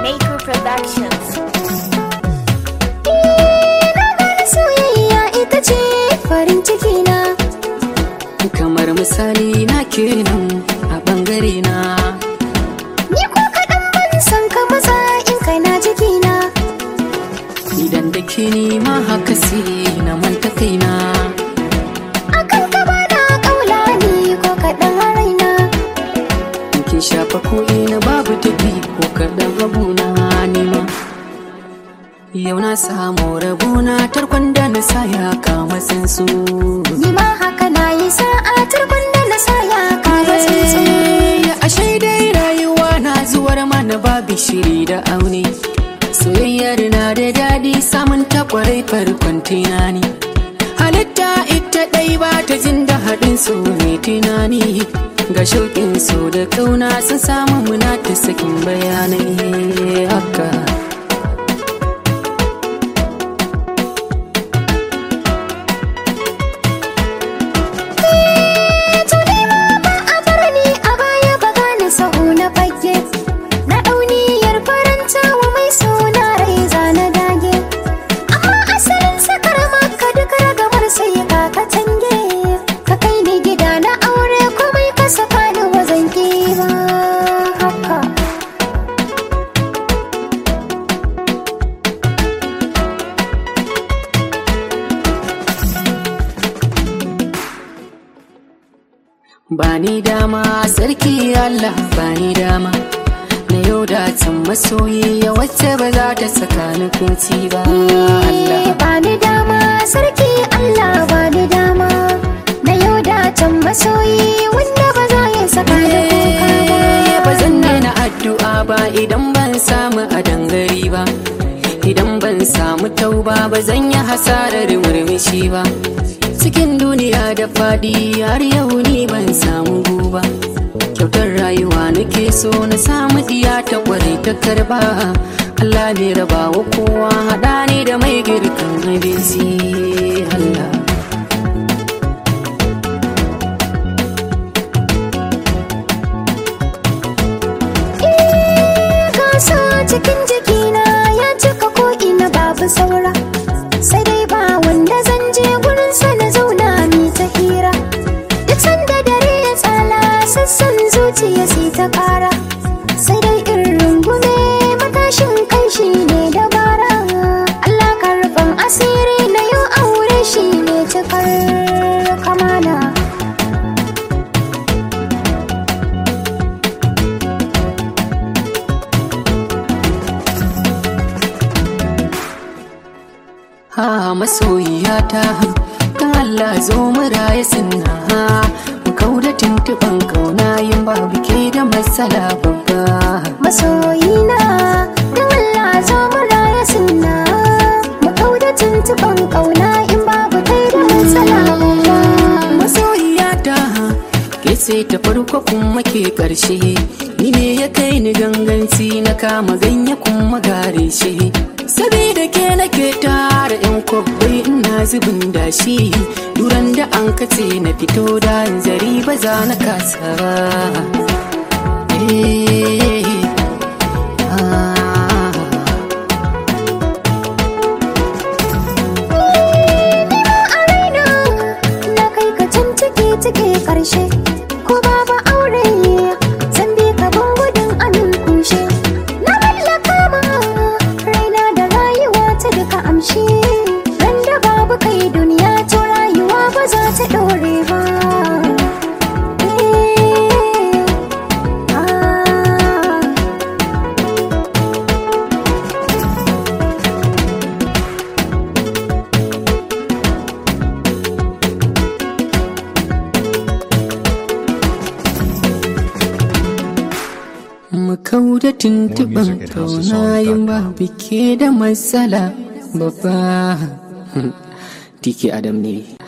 Maker Productions. Na gane soyayya ita ce farin ciki na, kamar misali na kenan a bangare na. ni ko kaɗan ban san ka maza in kana jikina. Idan da ke ma haka sai na manta kaina. Akan ka bana kaula ni ko kaɗan a raina. Kin shafa ko ina babu tafi ko kaɗan rabuna nima. Yau na samu rabuna tarkon da na sa ya kama tsinsu. Ni ma haka na yi sa'a tarkon da na sa ya kama tsinsu. Ashe dai rayuwa na zuwar mana babu shiri da aune. Soyayyar na da daɗi samun ta kwarai farkon tunani. Halitta ita ɗai ba ta jin da haɗin so mai tunani. Ga shauƙin so da ƙauna sun samu muna ta sakin bayanai haka. Bani dama sarki Allah bani dama na yau da can masoyi ya wacce ba za ta saka ni kunci ba. Allah bani dama sarki Allah bani dama na yau da can masoyi wanda ba za ya saka ni kuka ba. Ba zan daina addu'a ba idan ban samu a dangari ba. Idan ban samu tauba ba zan yi hasarar murmushi ba. Cikin duniya da fadi har yau ni ban samu guba. Kyautar rayuwa nake so na samu diya ta kwarai ta karba. Allah bai raba wa kowa haɗa ni da mai girkan abinci. Allah gasa cikin jikina ya cika ko ina babu saura. Sai dai ba wanda zan je gurin sa na zauna mi ta hira. Duk sanda dare ya tsala sassan zuciya sai ta ƙara. Sai dai irin rungume matashin kai shi ne dabara. Allah karfan asiri na yau aure shi ne cikar kamala. ha masoyiyata kan Allah zo mu raye sunna mu kauda tuntuban kauna yin babu ke da matsala babba. Masoyina dan Allah zo mu raye sunna mu kauda tuntuban kauna in babu kai da matsala babba. Masoyiyata ke ce ta farko kuma ke karshe, ni ne ya kai ni ganganci na kama ganye kuma gare shi. Sabida ke nake tara yan kwabbai ina zubin dashi. Duran da an kace na fito da zari ba za na kasa ba. Na kai ka can ciki karshe ko babu aure zan bi ka ban gudun amin kushe. Na mallaka ma raina da rayuwa ta duka amshi. Ran da babu kai duniya to rayuwa ba za ta dore ba. Mu kauda tuntuban kauna yin babu ke da matsala babba. Tiki Adam ne.